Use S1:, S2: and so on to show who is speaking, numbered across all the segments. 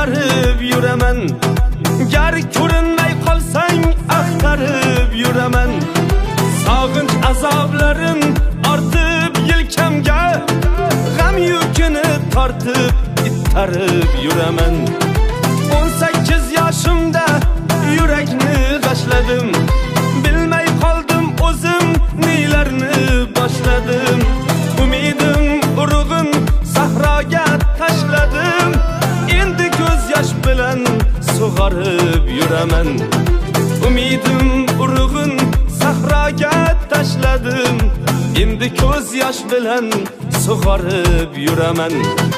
S1: ko'tarib yuraman. Gar ko'rinmay qolsang axtarib yuraman. Sog'inch azoblarim ortib yelkamga, g'am yukini tortib ittarib yuraman. 18 yoshimda yurakni g'ashladim, bilmay qoldim o'zim nelarni boshladim. Umidim urug'in sahroga tashladim, endi ko'z yosh bilan sug'orib yuraman. Umidim urug'in sahroga tashladim, endi ko'z yosh bilan sug'orib yuraman.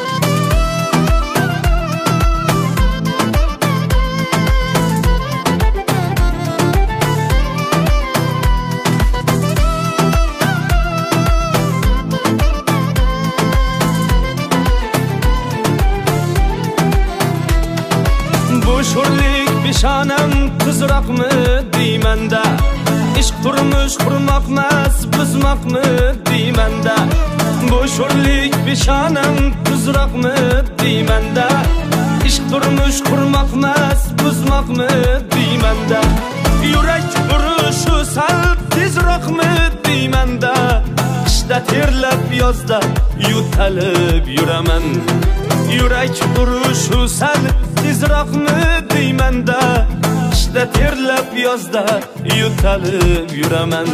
S1: Bu sho'rlik peshonam tuzroqmi deymanda, ishq turmush qurmoqmas buzmoqmi deymanda. Bu sho'rlik peshonam tuzroqmi deymanda, ishq turmush qurmoqmas buzmoqmi deymanda. Yurak urushi sal tezroqmi deymanda, qishda terlab yozda yo'talib yuraman. Yurak urushi sal tezroqmi deymanda, qishda terlab yozda yo'talib yuraman.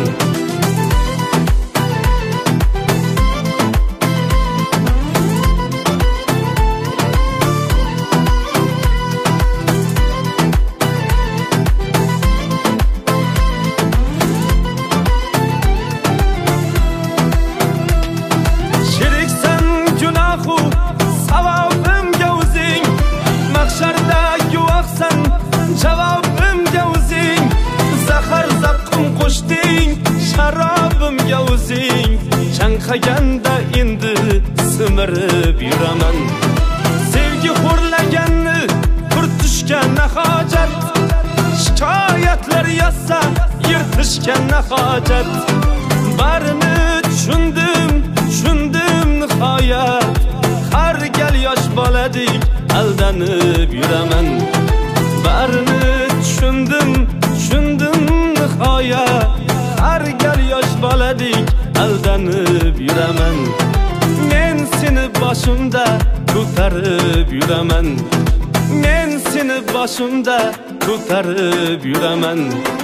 S1: Sheriksan gunohu savobimga o'zing, mahsharda guvohsan javobimga o'zing. Zahar zavqim qo'shding sharobimga o'zing, chanqaganda endi simirib yuraman. Sevgi xo'rlaganni qurtishga na hojat, shikoyatlar yozsa yirtishga na hojat. Barini tushundim nihoyat, har gal yosh boladek aldanib yuraman. Barini tushundim nihoyat, har gal yosh boladek aldanib yuraman. Men seni boshimda ko'tarib yuraman. Men seni boshimda ko'tarib yuraman.